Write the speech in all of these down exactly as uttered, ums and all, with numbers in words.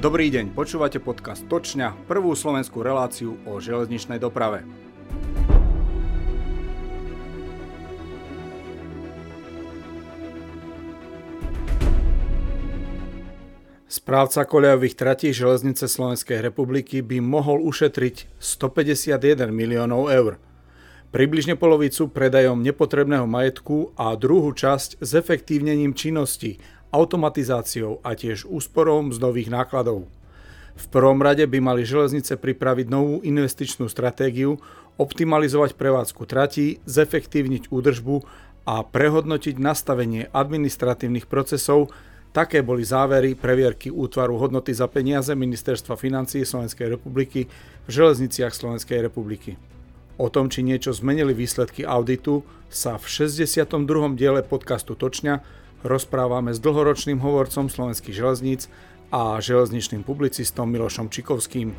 Dobrý deň, počúvate podcast Točňa, prvú slovenskú reláciu o železničnej doprave. Správca koľajových tratí železnice Slovenskej republiky by mohol ušetriť stopäťdesiatjeden miliónov eur. Približne polovicu predajom nepotrebného majetku a druhú časť s efektívnením činnosti, automatizáciou a tiež úsporou mzdových nákladov. V prvom rade by mali železnice pripraviť novú investičnú stratégiu, optimalizovať prevádzku tratí, zefektívniť údržbu a prehodnotiť nastavenie administratívnych procesov. Také boli závery previerky útvaru hodnoty za peniaze Ministerstva financií Slovenskej republiky v železniciach Slovenskej republiky. O tom, či niečo zmenili výsledky auditu, sa v šesťdesiatom druhom diele podcastu Točňa rozprávame s dlhoročným hovorcom Slovenských železníc a železničným publicistom Milošom Čikovským.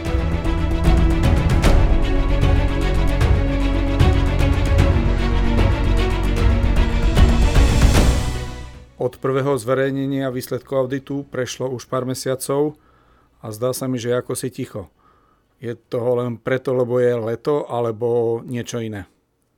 Od prvého zverejnenia výsledkov auditu prešlo už pár mesiacov a zdá sa mi, že ako si ticho. Je toho len preto, lebo je leto, alebo niečo iné?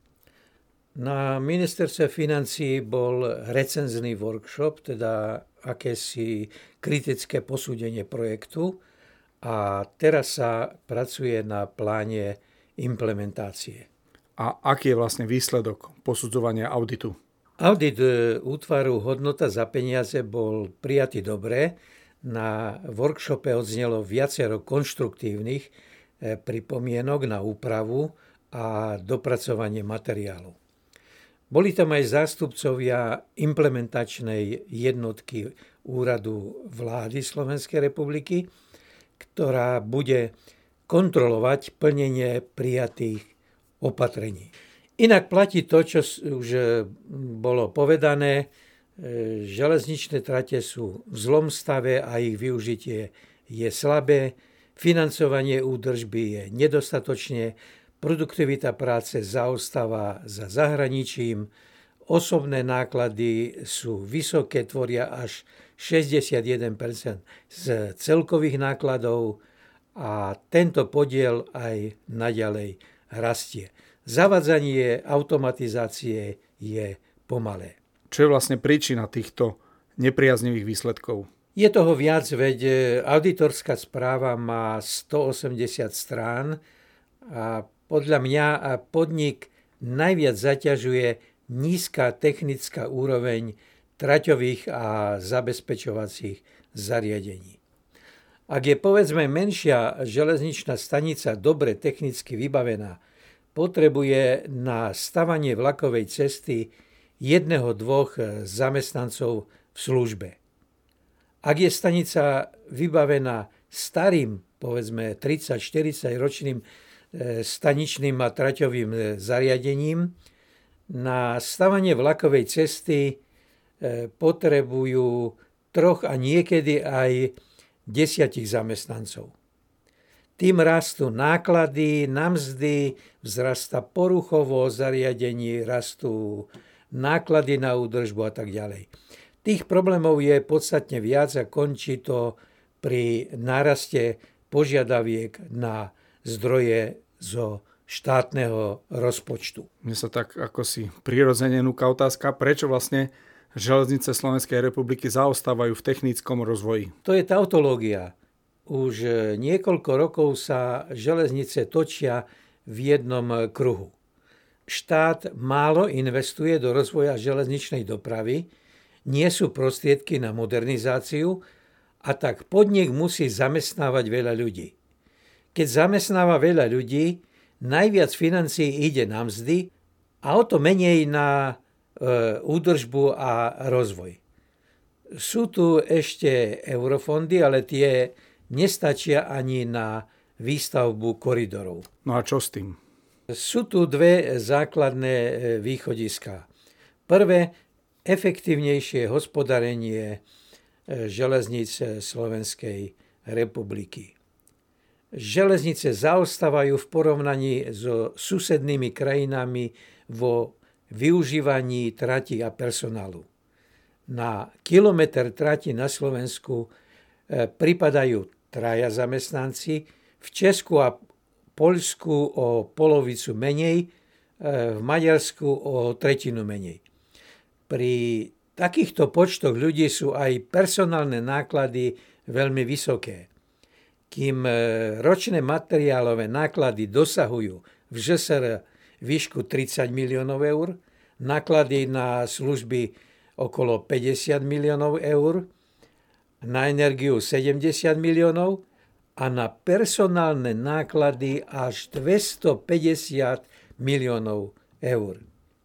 Na ministerstve financií bol recenzný workshop, teda akési kritické posúdenie projektu, a teraz sa pracuje na pláne implementácie. A aký je vlastne výsledok posudzovania auditu? Audit útvaru hodnota za peniaze bol prijatý dobre. Na workshope odznelo viacero konštruktívnych pripomienok na úpravu a dopracovanie materiálu. Boli tam aj zástupcovia implementačnej jednotky Úradu vlády Slovenskej republiky, ktorá bude kontrolovať plnenie prijatých opatrení. Inak platí to, čo už bolo povedané, železničné trate sú v zlom stave a ich využitie je slabé, financovanie údržby je nedostatočne, produktivita práce zaostáva za zahraničím, osobné náklady sú vysoké, tvoria až šesťdesiatjeden percent z celkových nákladov a tento podiel aj naďalej rastie. Zavadzanie automatizácie je pomalé. Čo je vlastne príčina týchto nepriaznivých výsledkov? Je toho viac, veď auditorská správa má stoosemdesiat strán a podľa mňa podnik najviac zaťažuje nízka technická úroveň traťových a zabezpečovacích zariadení. Ak je povedzme menšia železničná stanica dobre technicky vybavená, potrebuje na stavanie vlakovej cesty jedného, dvoch zamestnancov v službe. Ak je stanica vybavená starým, povedzme tridsať štyridsať ročným staničným a traťovým zariadením, na stavanie vlakovej cesty potrebujú troch a niekedy aj desiatich zamestnancov. Tým rastú náklady na mzdy, vzrastá poruchovo zariadení, rastú náklady na údržbu a tak ďalej. Tých problémov je podstatne viac a končí to pri náraste požiadaviek na zdroje zo štátneho rozpočtu. Mne sa tak ako si prirodzene núka otázka, prečo vlastne železnice Slovenskej republiky zaostávajú v technickom rozvoji. To je tautológia. Už niekoľko rokov sa železnice točia v jednom kruhu. Štát málo investuje do rozvoja železničnej dopravy, nie sú prostriedky na modernizáciu a tak podnik musí zamestnávať veľa ľudí. Keď zamestnáva veľa ľudí, najviac financií ide na mzdy a o to menej na e, údržbu a rozvoj. Sú tu ešte eurofondy, ale tie nestačia ani na výstavbu koridorov. No a čo s tým? Sú tu dve základné východiská. Prvé, efektívnejšie hospodárenie železníc Slovenskej republiky. Železnice zaostávajú v porovnaní so susednými krajinami vo využívaní trati a personálu. Na kilometr trati na Slovensku pripadajú traja zamestnanci, v Česku a Poľsku o polovicu menej, v Maďarsku o tretinu menej. Pri takýchto počtoch ľudí sú aj personálne náklady veľmi vysoké. Kým ročné materiálové náklady dosahujú v ž s er výšku tridsať miliónov eur, náklady na služby okolo päťdesiat miliónov eur, na energiu sedemdesiat miliónov a na personálne náklady až dvestopäťdesiat miliónov eur.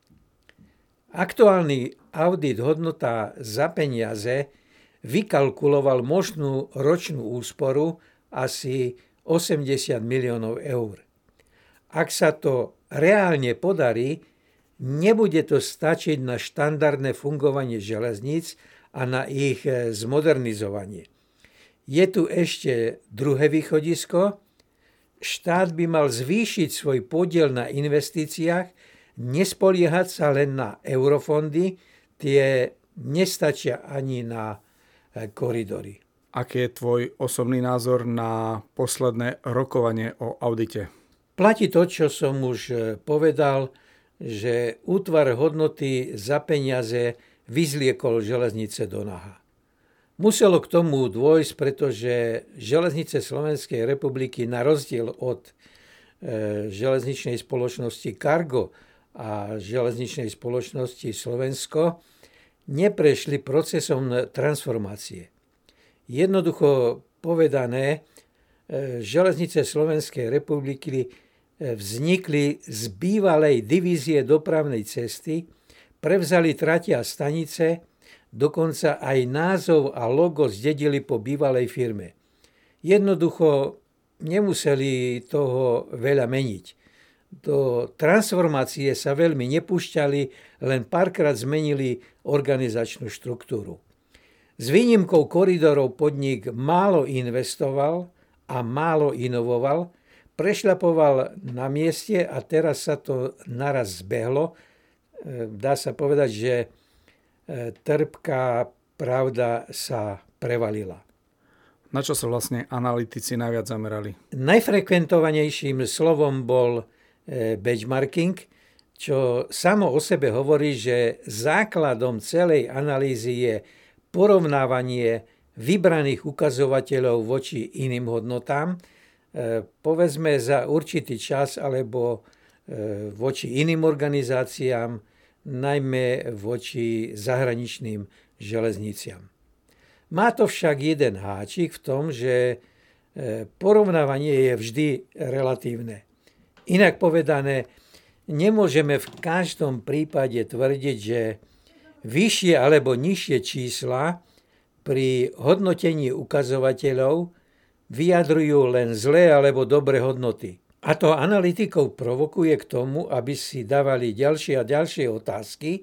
Aktuálny audit hodnota za peniaze vykalkuloval možnú ročnú úsporu asi osemdesiat miliónov eur. Ak sa to reálne podarí, nebude to stačiť na štandardné fungovanie železníc a na ich zmodernizovanie. Je tu ešte druhé východisko. Štát by mal zvýšiť svoj podiel na investíciách, nespoliehať sa len na eurofondy, tie nestačia ani na koridory. Aký je tvoj osobný názor na posledné rokovanie o audite? Platí to, čo som už povedal, že útvar hodnoty za peniaze vyzliekol železnice do naha. Muselo k tomu dôjsť, pretože železnice Slovenskej republiky na rozdiel od e, železničnej spoločnosti Cargo a železničnej spoločnosti Slovensko neprešli procesom transformácie. Jednoducho povedané, e, železnice Slovenskej republiky vznikli z bývalej divízie dopravnej cesty, prevzali trate a stanice, dokonca aj názov a logo zdedili po bývalej firme. Jednoducho nemuseli toho veľa meniť. Do transformácie sa veľmi nepúšťali, len párkrát zmenili organizačnú štruktúru. S výnimkou koridorov podnik málo investoval a málo inovoval, prešľapoval na mieste a teraz sa to naraz zbehlo. Dá sa povedať, že trpká pravda sa prevalila. Na čo sa vlastne analytici najviac zamerali? Najfrekventovanejším slovom bol benchmarking, čo samo o sebe hovorí, že základom celej analýzy je porovnávanie vybraných ukazovateľov voči iným hodnotám, povedzme za určitý čas alebo voči iným organizáciám, najmä voči zahraničným železniciam. Má to však jeden háčik v tom, že porovnávanie je vždy relatívne. Inak povedané, nemôžeme v každom prípade tvrdiť, že vyššie alebo nižšie čísla pri hodnotení ukazovateľov vyjadrujú len zlé alebo dobré hodnoty. A to analytikov provokuje k tomu, aby si dávali ďalšie a ďalšie otázky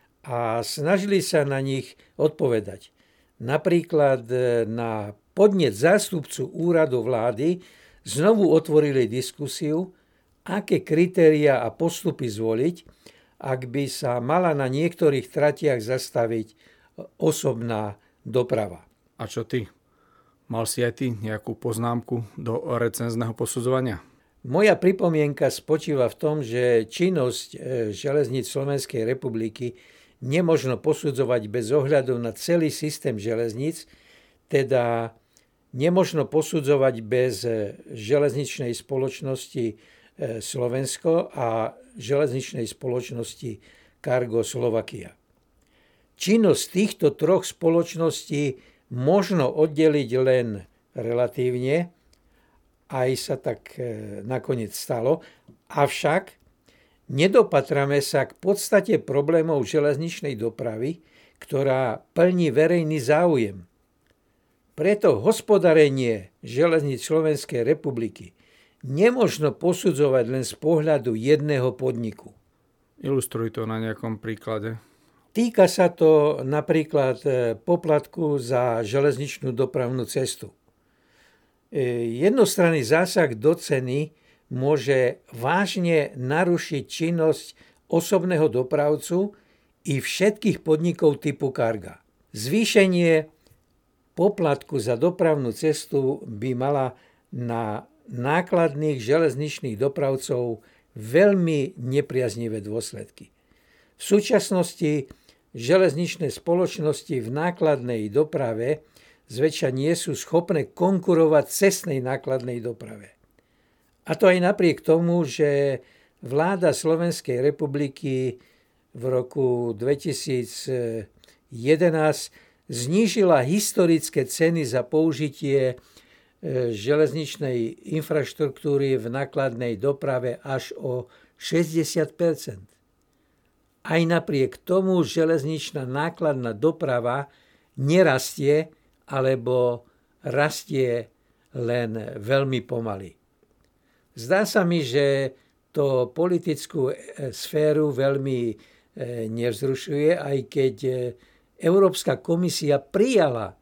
a snažili sa na nich odpovedať. Napríklad na podnet zástupcu úradu vlády znovu otvorili diskusiu, aké kritériá a postupy zvoliť, ak by sa mala na niektorých tratiach zastaviť osobná doprava. A čo ty? Mal si aj ty nejakú poznámku do recenzného posudzovania? Moja pripomienka spočíva v tom, že činnosť železníc Slovenskej republiky nemožno posudzovať bez ohľadu na celý systém železníc, teda nemožno posudzovať bez železničnej spoločnosti Slovensko a železničnej spoločnosti Cargo Slovakia. Činnosť týchto troch spoločností možno oddeliť len relatívne, aj sa tak nakoniec stalo, avšak nedopatrame sa k podstate problémov železničnej dopravy, ktorá plní verejný záujem. Preto hospodárenie železníc Slovenskej republiky nemožno posudzovať len z pohľadu jedného podniku. Ilustruj to na nejakom príklade. Týka sa to napríklad poplatku za železničnú dopravnú cestu. Jednostranný zásah do ceny môže vážne narušiť činnosť osobného dopravcu i všetkých podnikov typu Carga. Zvýšenie poplatku za dopravnú cestu by mala na nákladných železničných dopravcov veľmi nepriaznivé dôsledky. V súčasnosti železničné spoločnosti v nákladnej doprave zväčša nie sú schopné konkurovať cestnej nákladnej doprave. A to aj napriek tomu, že vláda Slovenskej republiky v roku dvetisícjedenásť znížila historické ceny za použitie železničnej infraštruktúry v nákladnej doprave až o šesťdesiat percent. Aj napriek tomu železničná nákladná doprava nerastie alebo rastie len veľmi pomaly. Zdá sa mi, že to politickú sféru veľmi nevzrušuje, aj keď Európska komisia prijala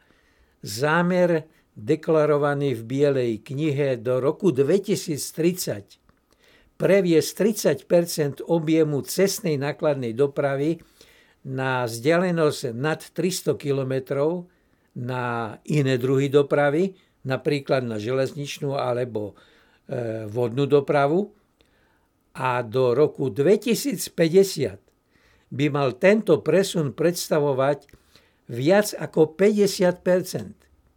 zámer deklarovaný v Bielej knihe do roku dvetisíctridsať previesť tridsať percent objemu cestnej nákladnej dopravy na vzdialenosť nad tristo kilometrov na iné druhy dopravy, napríklad na železničnú alebo e, vodnú dopravu. A do roku dvetisícpäťdesiat by mal tento presun predstavovať viac ako päťdesiat percent.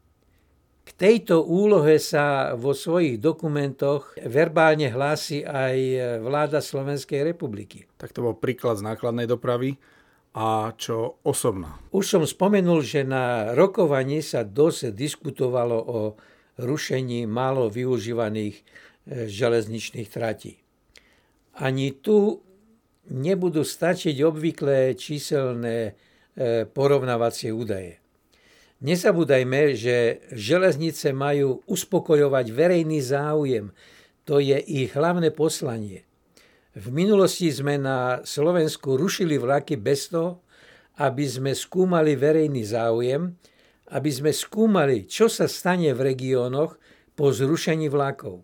K tejto úlohe sa vo svojich dokumentoch verbálne hlási aj vláda Slovenskej republiky. Tak to bol príklad z nákladnej dopravy. A čo osobná? Už som spomenul, že na rokovaní sa dosť diskutovalo o rušení málo využívaných železničných tratí. Ani tu nebudú stačiť obvyklé číselné porovnávacie údaje. Nezabúdajme, že železnice majú uspokojovať verejný záujem. To je ich hlavné poslanie. V minulosti sme na Slovensku rušili vlaky bez toho, aby sme skúmali verejný záujem, aby sme skúmali, čo sa stane v regiónoch po zrušení vlakov.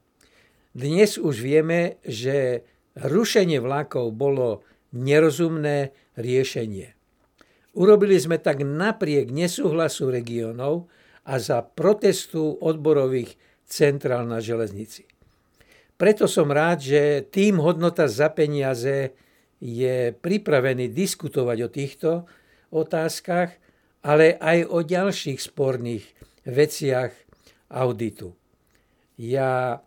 Dnes už vieme, že rušenie vlakov bolo nerozumné riešenie. Urobili sme tak napriek nesúhlasu regiónov a za protestu odborových centrál na železnici. Preto som rád, že tým Hodnota za peniaze je pripravený diskutovať o týchto otázkach, ale aj o ďalších sporných veciach auditu. Ja,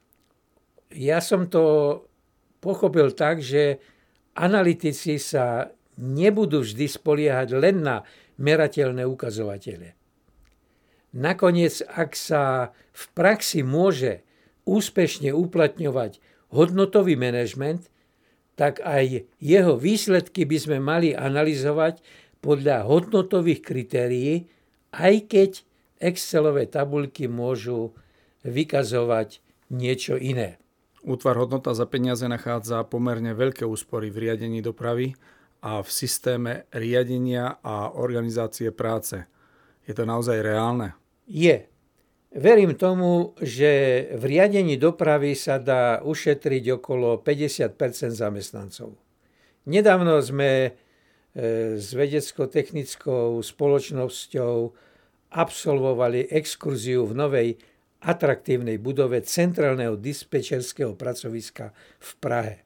ja som to pochopil tak, že analytici sa nebudú vždy spoliehať len na merateľné ukazovatele. Nakoniec, ak sa v praxi môže úspešne uplatňovať hodnotový manažment, tak aj jeho výsledky by sme mali analyzovať podľa hodnotových kritérií, aj keď Excelové tabuľky môžu vykazovať niečo iné. Útvar Hodnota za peniaze nachádza pomerne veľké úspory v riadení dopravy a v systéme riadenia a organizácie práce. Je to naozaj reálne? Je. Verím tomu, že v riadení dopravy sa dá ušetriť okolo päťdesiat percent zamestnancov. Nedávno sme s vedecko-technickou spoločnosťou absolvovali exkurziu v novej atraktívnej budove centrálneho dispečerského pracoviska v Prahe.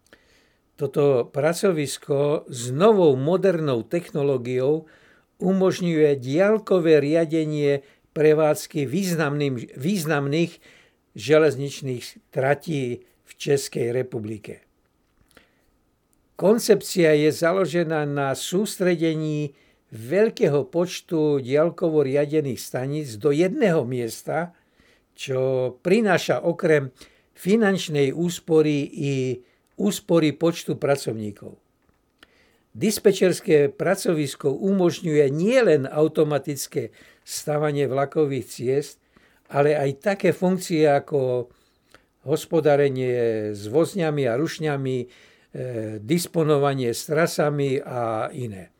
Toto pracovisko s novou modernou technológiou umožňuje diaľkové riadenie prevádzky významných železničných tratí v Českej republike. Koncepcia je založená na sústredení veľkého počtu diaľkovo riadených staníc do jedného miesta, čo prináša okrem finančnej úspory i úspory počtu pracovníkov. Dispečerské pracovisko umožňuje nielen automatické stavanie vlakových ciest, ale aj také funkcie ako hospodárenie s vozňami a rušňami, e, disponovanie s trasami a iné.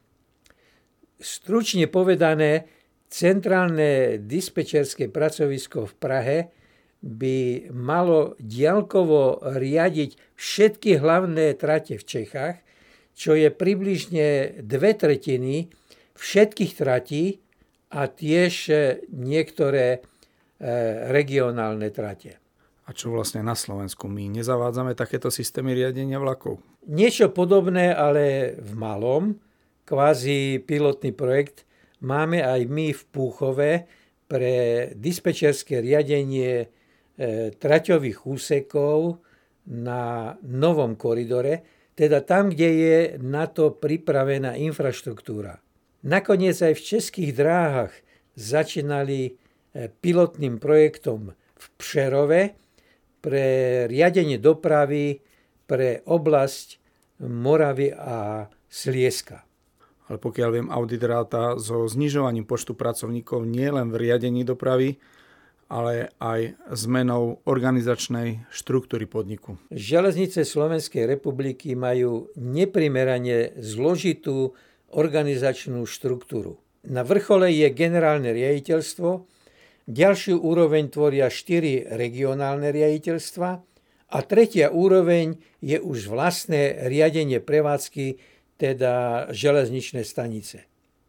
Stručne povedané, centrálne dispečerské pracovisko v Prahe by malo diaľkovo riadiť všetky hlavné trate v Čechách, čo je približne dve tretiny všetkých tratí a tiež niektoré regionálne trate. A čo vlastne na Slovensku? My nezavádzame takéto systémy riadenia vlakov? Niečo podobné, ale v malom, kvázi pilotný projekt, máme aj my v Púchove pre dispečerské riadenie traťových úsekov na novom koridore, teda tam, kde je na to pripravená infraštruktúra. Nakoniec aj v Českých dráhach začínali pilotným projektom v Přerove pre riadenie dopravy pre oblasť Moravy a Slieska. Ale pokiaľ viem, audit ráta so znižovaním počtu pracovníkov nie len v riadení dopravy, ale aj zmenou organizačnej štruktúry podniku. Železnice Slovenskej republiky majú neprimerane zložitú organizačnú štruktúru. Na vrchole je generálne riaditeľstvo, ďalšiu úroveň tvoria štyri regionálne riaditeľstva a tretia úroveň je už vlastné riadenie prevádzky, teda železničné stanice.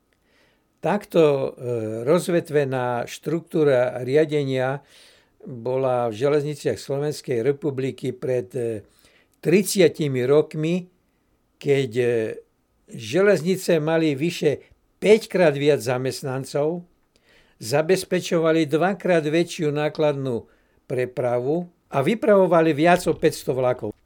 Takto rozvetvená štruktúra riadenia bola v železniciach Slovenskej republiky pred tridsiatimi rokmi, keď železnice mali vyše päťkrát viac zamestnancov, zabezpečovali dvakrát väčšiu nákladnú prepravu a vypravovali viac o päťsto vlakov.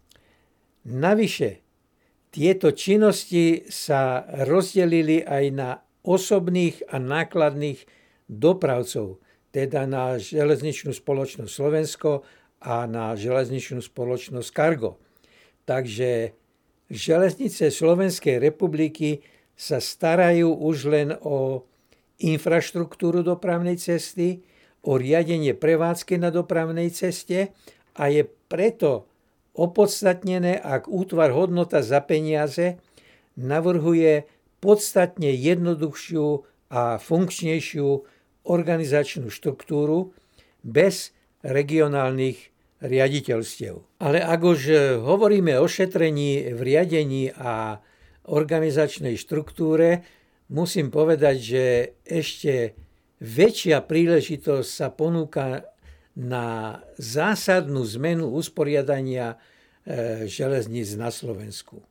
Navyše, tieto činnosti sa rozdelili aj na osobných a nákladných dopravcov, teda na železničnú spoločnosť Slovensko a na železničnú spoločnosť Cargo. Takže železnice Slovenskej republiky sa starajú už len o infraštruktúru dopravnej cesty, o riadenie prevádzky na dopravnej ceste a je preto opodstatnené, ak útvar hodnota za peniaze navrhuje podstatne jednoduchšiu a funkčnejšiu organizačnú štruktúru bez regionálnych riaditeľstiev. Ale ak už hovoríme o šetrení v riadení a organizačnej štruktúre, musím povedať, že ešte väčšia príležitosť sa ponúka na zásadnú zmenu usporiadania železníc na Slovensku.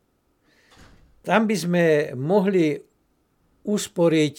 Tam by sme mohli usporiť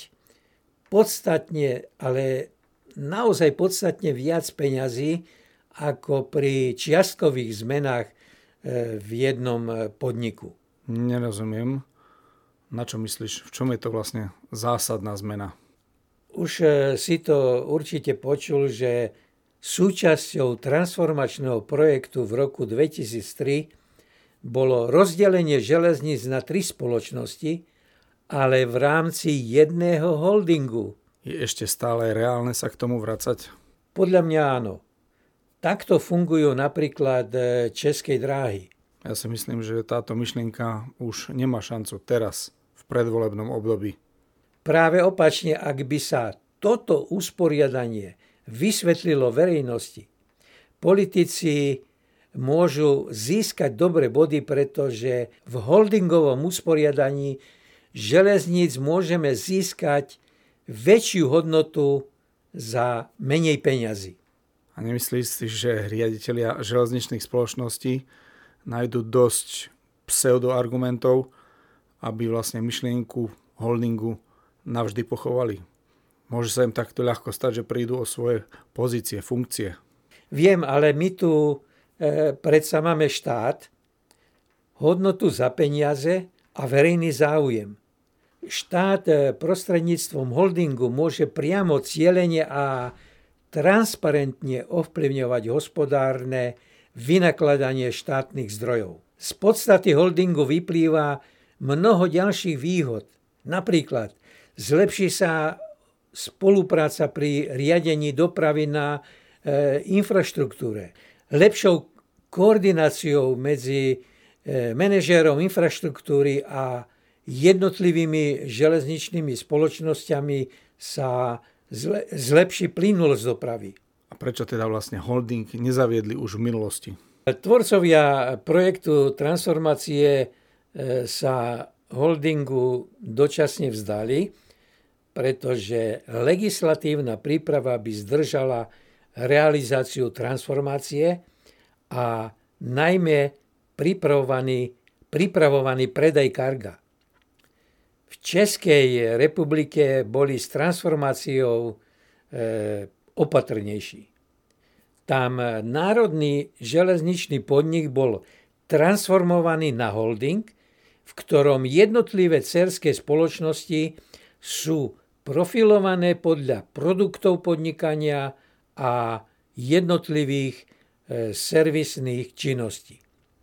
podstatne, ale naozaj podstatne viac peňazí ako pri čiastkových zmenách v jednom podniku. Nerozumiem. Na čo myslíš? V čom je to vlastne zásadná zmena? Už si to určite počul, že súčasťou transformačného projektu v roku dvetisíctri bolo rozdelenie železníc na tri spoločnosti, ale v rámci jedného holdingu. Je ešte stále reálne sa k tomu vracať? Podľa mňa áno. Takto fungujú napríklad České dráhy. Ja si myslím, že táto myšlienka už nemá šancu teraz, v predvolebnom období. Práve opačne, ak by sa toto usporiadanie vysvetlilo verejnosti, politici môžu získať dobré body, pretože v holdingovom usporiadaní železníc môžeme získať väčšiu hodnotu za menej peňazí. A nemyslíš si, že riaditelia železničných spoločností nájdu dosť pseudoargumentov, aby vlastne myšlienku holdingu navždy pochovali? Môže sa im takto ľahko stať, že prídu o svoje pozície, funkcie. Viem, ale my tu e, predsa máme štát, hodnotu za peniaze a verejný záujem. Štát e, prostredníctvom holdingu môže priamo cielene a transparentne ovplyvňovať hospodárne vynakladanie štátnych zdrojov. Z podstaty holdingu vyplýva mnoho ďalších výhod. Napríklad zlepší sa spolupráca pri riadení dopravy na e, infraštruktúre. Lepšou koordináciou medzi e, manažérom infraštruktúry a jednotlivými železničnými spoločnosťami sa zle, zlepší plynulosť dopravy. A prečo teda vlastne holding nezaviedli už v minulosti? Tvorcovia projektu transformácie sa holdingu dočasne vzdali pretože legislatívna príprava by zdržala realizáciu transformácie a najmä pripravovaný, pripravovaný predaj karga. V Českej republike boli s transformáciou e, opatrnejší. Tam národný železničný podnik bol transformovaný na holding, v ktorom jednotlivé dcérske spoločnosti sú profilované podľa produktov podnikania a jednotlivých e, servisných činností.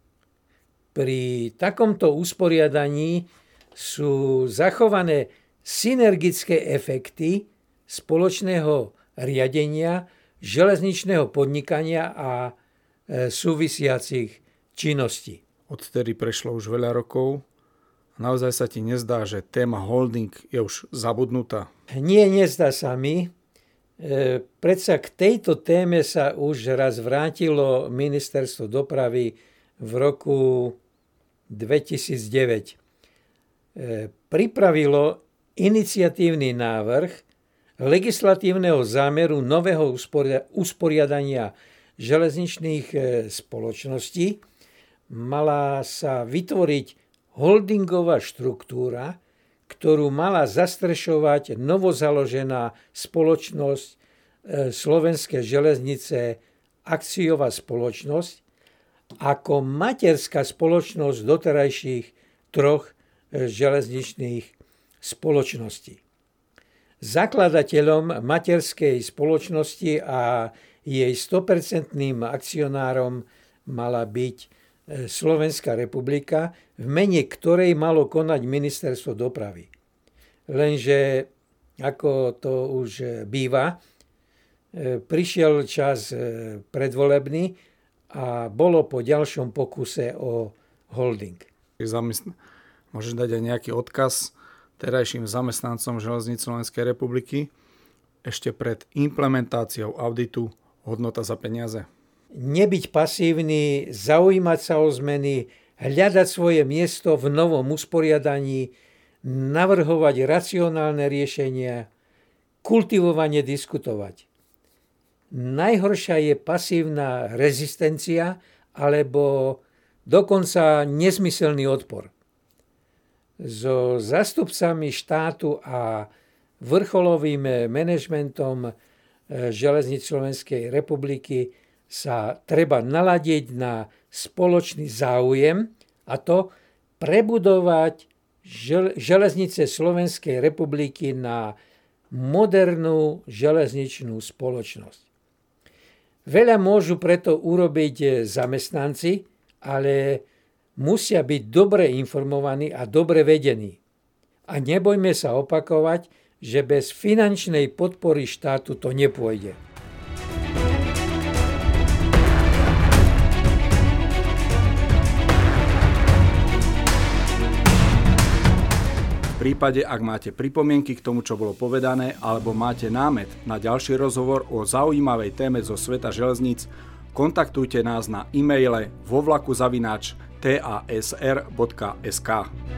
Pri takomto usporiadaní sú zachované synergické efekty spoločného riadenia, železničného podnikania a e, súvisiacich činností. Odtedy prešlo už veľa rokov. Naozaj sa ti nezdá, že téma holding je už zabudnutá? Nie, nezdá sa mi. E, predsa k tejto téme sa už raz vrátilo Ministerstvo dopravy v roku dvetisícdeväť. E, pripravilo iniciatívny návrh legislatívneho zámeru nového usporiadania železničných e, spoločností. Mala sa vytvoriť holdingová štruktúra, ktorú mala zastrešovať novozaložená spoločnosť e, Slovenské železnice, akciová spoločnosť, ako materská spoločnosť doterajších troch e, železničných spoločností. Zakladateľom materskej spoločnosti a jej sto percent akcionárom mala byť Slovenská republika, v mene ktorej malo konať Ministerstvo dopravy. Lenže, ako to už býva, prišiel čas predvolebný a bolo po ďalšom pokuse o holding. Môžeš dať aj nejaký odkaz terajším zamestnancom železníc Slovenskej republiky ešte pred implementáciou auditu hodnota za peniaze? Nebyť pasívny, zaujímať sa o zmeny, hľadať svoje miesto v novom usporiadaní, navrhovať racionálne riešenia, kultivovane diskutovať. Najhoršia je pasívna rezistencia alebo dokonca nesmyselný odpor. So zástupcami štátu a vrcholovým manažmentom železníc Slovenskej republiky sa treba naladiť na spoločný záujem, a to prebudovať železnice Slovenskej republiky na modernú železničnú spoločnosť. Veľa môžu preto urobiť zamestnanci, ale musia byť dobre informovaní a dobre vedení. A nebojme sa opakovať, že bez finančnej podpory štátu to nepôjde. V prípade, ak máte pripomienky k tomu, čo bolo povedané, alebo máte námet na ďalší rozhovor o zaujímavej téme zo sveta železníc, kontaktujte nás na e-maile vo vlaku zavináč t a s r bodka es ká.